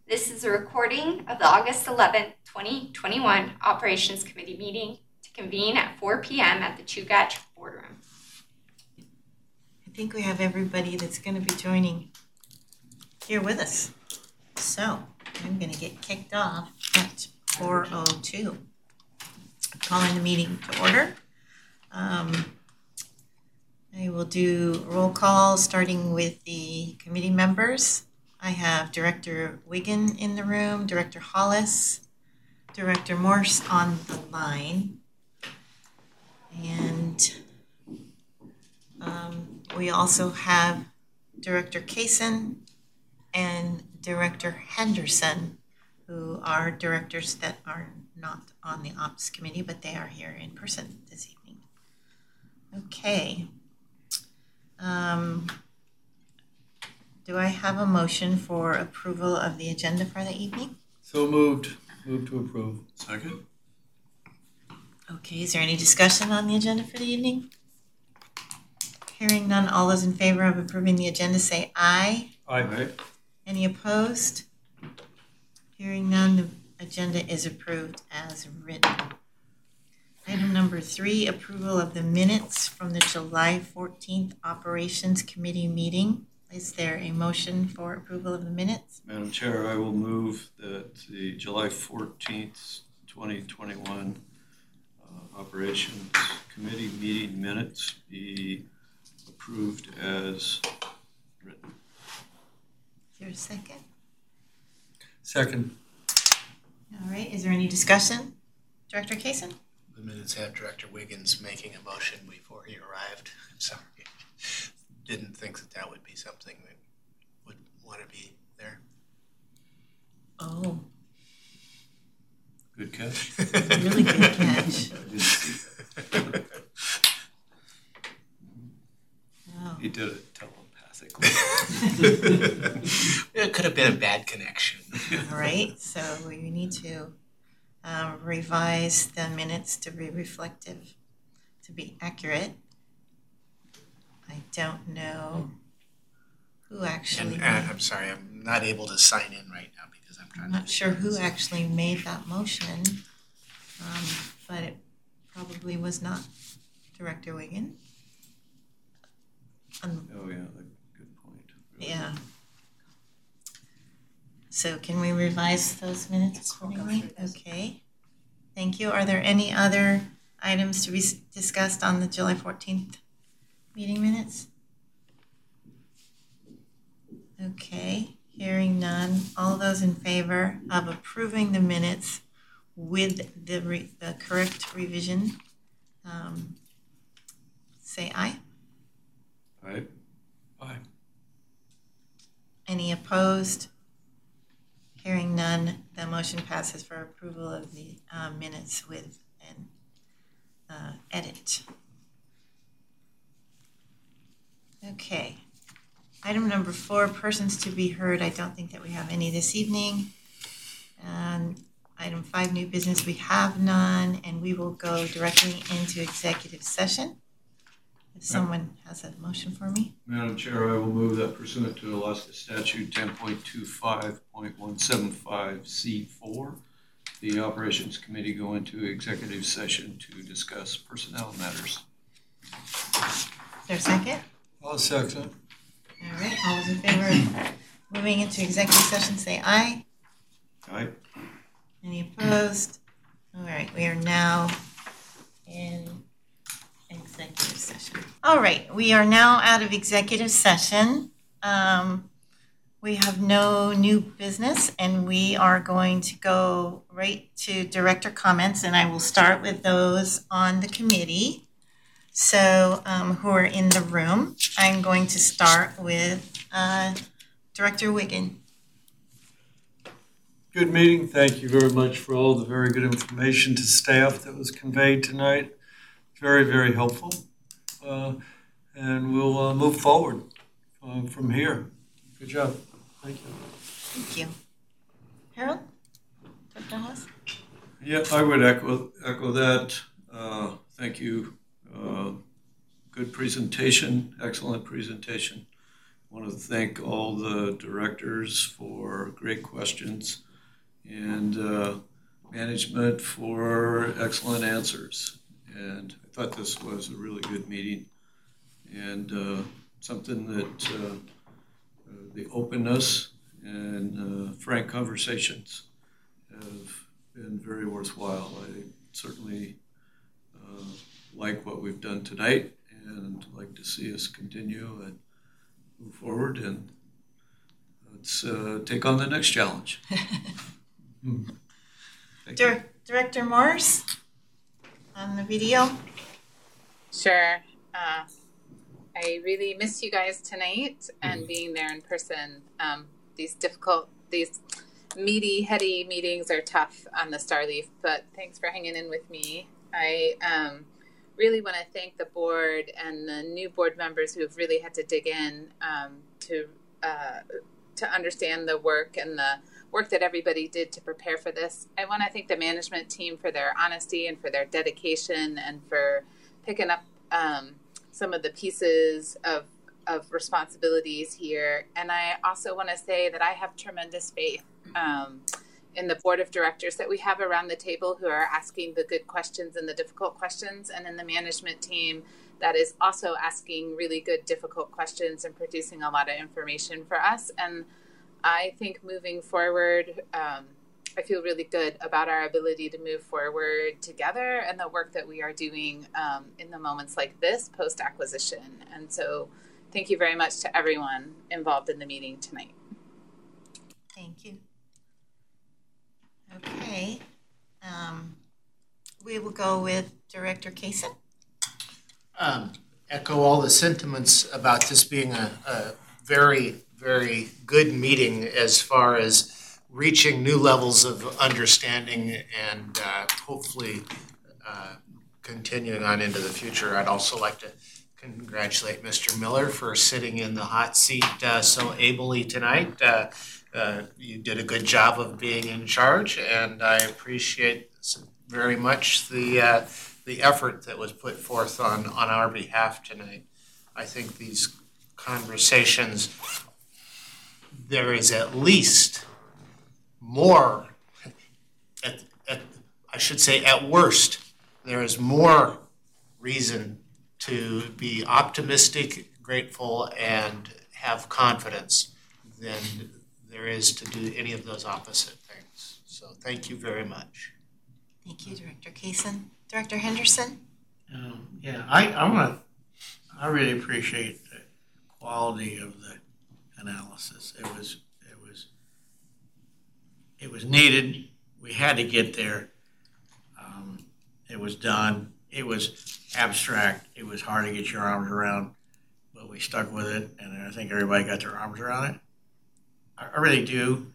This is a recording of the August 11th, 2021 Operations Committee meeting to convene at 4 p.m. at the Chugach Boardroom. I think we have everybody that's going to be joining here with us. So I'm going to get kicked off at 4:02. Calling the meeting to order. I will do roll call starting with the committee members. I have Director Wiggin in the room, Director Hollis, Director Morse on the line, and we also have Director Kaysen and Director Henderson, who are directors that are not on the Ops Committee, but they are here in person this evening. Okay. Do I have a motion for approval of the agenda for the evening? So moved. Move to approve. Second. Okay, is there any discussion on the agenda for the evening? Hearing none, all those in favor of approving the agenda say aye. Aye. Any opposed? Hearing none, the agenda is approved as written. Item number 3, approval of the minutes from the July 14th Operations Committee meeting. Is there a motion for approval of the minutes? Madam Chair, I will move that the July 14th, 2021 Operations Committee meeting minutes be approved as written. Is there a second? Second. All right, is there any discussion? Director Kaysen? The minutes have Director Wiggins making a motion before he arrived. I'm sorry. Didn't think that would be something that would want to be there. Oh, Good catch. really good catch. I didn't see that. Wow. He did it telepathically. It could have been a bad connection. All right, so we need to revise the minutes to be reflective, to be accurate. I don't know who actually. And I'm sorry, I'm not able to sign in right now because I'm trying I'm not sure who actually made that motion, but it probably was not Director Wiggin. Oh yeah, good point. Really. Yeah. So can we revise those minutes accordingly? Okay. Thank you. Are there any other items to be discussed on the July 14th meeting minutes? Okay. Hearing none. All those in favor of approving the minutes with the correct revision, say aye. Aye. Aye. Any opposed? Hearing none, the motion passes for approval of the minutes with an edit. Okay. Item number 4, persons to be heard. I don't think that we have any this evening. And item 5, new business, we have none, and we will go directly into executive session. If someone has a motion for me. Madam Chair, I will move that pursuant to Alaska Statute 10.25.175C4, the Operations Committee go into executive session to discuss personnel matters. Is there a second? I'll second. All right, all those in favor of moving into executive session, say aye. Aye. Any opposed? All right, we are now in executive session. All right, we are now out of executive session. We have no new business, and we are going to go right to director comments, and I will start with those on the committee. So who are in the room. I'm going to start with Director Wiggin. Good meeting. Thank you very much for all the very good information to staff that was conveyed tonight. Very, very helpful. And we'll move forward from here. Good job. Thank you. Thank you. Harold? Dr. Hollis? Yeah, I would echo that. Thank you. Good presentation, excellent presentation. want to thank all the directors for great questions and management for excellent answers. And I thought this was a really good meeting and something that the openness and frank conversations have been very worthwhile. I certainly like what we've done tonight and like to see us continue and move forward, and let's take on the next challenge. Thank you. Director Morse on the video. Sure. I really miss you guys tonight and being there in person. These meaty, heady meetings are tough on the Starleaf, but thanks for hanging in with me. I really want to thank the board and the new board members who have really had to dig in to understand the work and the work that everybody did to prepare for this. I want to thank the management team for their honesty and for their dedication and for picking up some of the pieces of responsibilities here. And I also want to say that I have tremendous faith in the board of directors that we have around the table who are asking the good questions and the difficult questions, and in the management team that is also asking really good, difficult questions and producing a lot of information for us. And I think moving forward, I feel really good about our ability to move forward together and the work that we are doing in the moments like this post-acquisition. And so thank you very much to everyone involved in the meeting tonight. Thank you. Okay. We will go with Director Kaysen. Echo all the sentiments about this being a very, very good meeting as far as reaching new levels of understanding and hopefully continuing on into the future. I'd also like to congratulate Mr. Miller for sitting in the hot seat so ably tonight. You did a good job of being in charge, and I appreciate very much the effort that was put forth on our behalf tonight. I think these conversations, there is at least more, I should say at worst, there is more reason to be optimistic, grateful, and have confidence than there is to do any of those opposite things. So thank you very much. Thank you, Director Kaysen. Director Henderson? I really appreciate the quality of the analysis. It was needed. We had to get there. It was done. It was abstract. It was hard to get your arms around, but we stuck with it, and I think everybody got their arms around it. I really do.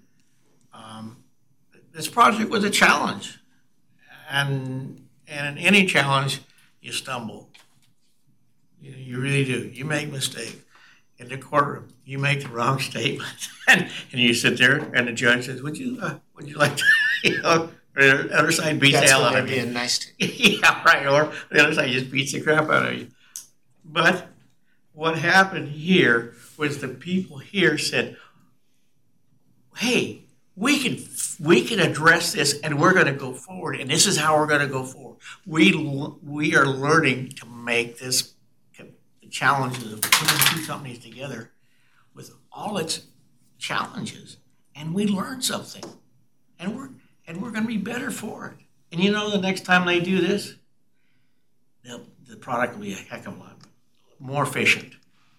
This project was a challenge, and in any challenge, you stumble. You really do. You make mistakes. In the courtroom, you make the wrong statement, and you sit there, and the judge says, "Would you like to?" Or the other side beats the hell out of you. Being nice to Yeah, right. Or the other side just beats the crap out of you. But what happened here was the people here said, "Hey, we can address this, and we're going to go forward, and this is how we're going to go forward. We are learning to make this the challenges of putting two companies together with all its challenges, and we learned something, and we're going to be better for it. And the next time they do this, the product will be a heck of a lot more efficient."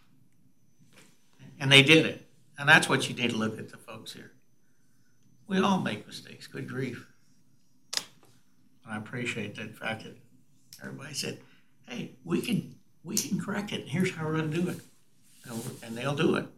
And they did it. And that's what you need to look at the folks here. We all make mistakes. Good grief. And I appreciate that fact that everybody said, "Hey, we can correct it. And here's how we're going to do it." And they'll do it.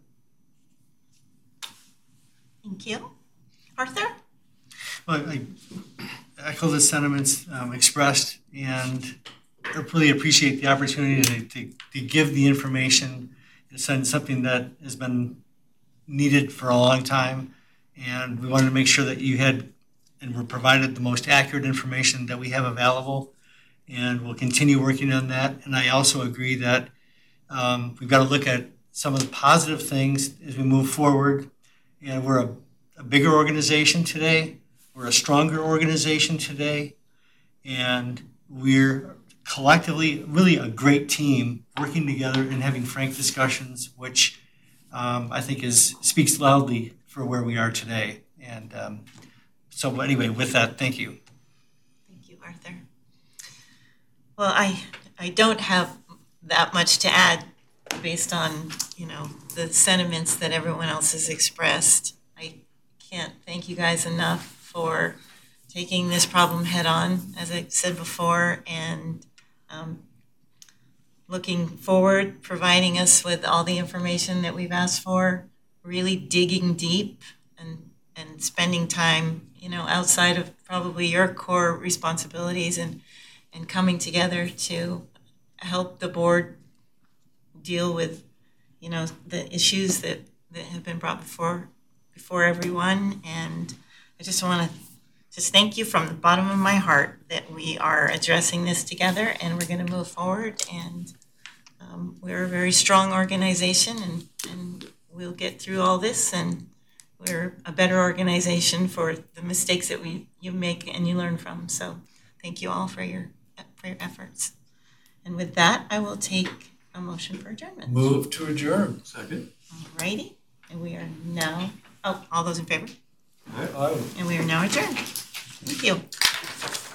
Thank you. Arthur? Well, I echo the sentiments expressed, and I really appreciate the opportunity to give the information. It's something that has been needed for a long time, and we wanted to make sure that you had and were provided the most accurate information that we have available, and we'll continue working on that. And I also agree that we've got to look at some of the positive things as we move forward. And we're a bigger organization today. We're a stronger organization today. And we're collectively really a great team working together and having frank discussions, which I think speaks loudly for where we are today. And so anyway, with that, thank you. Thank you, Arthur. Well, I don't have that much to add based on, the sentiments that everyone else has expressed. I can't thank you guys enough for taking this problem head on, as I said before, and looking forward, providing us with all the information that we've asked for, really digging deep and spending time, outside of probably your core responsibilities and coming together to help the board deal with, the issues that have been brought before everyone. And I just want to thank you from the bottom of my heart that we are addressing this together and we're going to move forward. And we're a very strong organization and we'll get through all this, and we're a better organization for the mistakes that you make and you learn from. So thank you all for your efforts. And with that, I will take a motion for adjournment. Move to adjourn. Second. All righty. And we are now, all those in favor? Aye. And we are now adjourned. Thank you.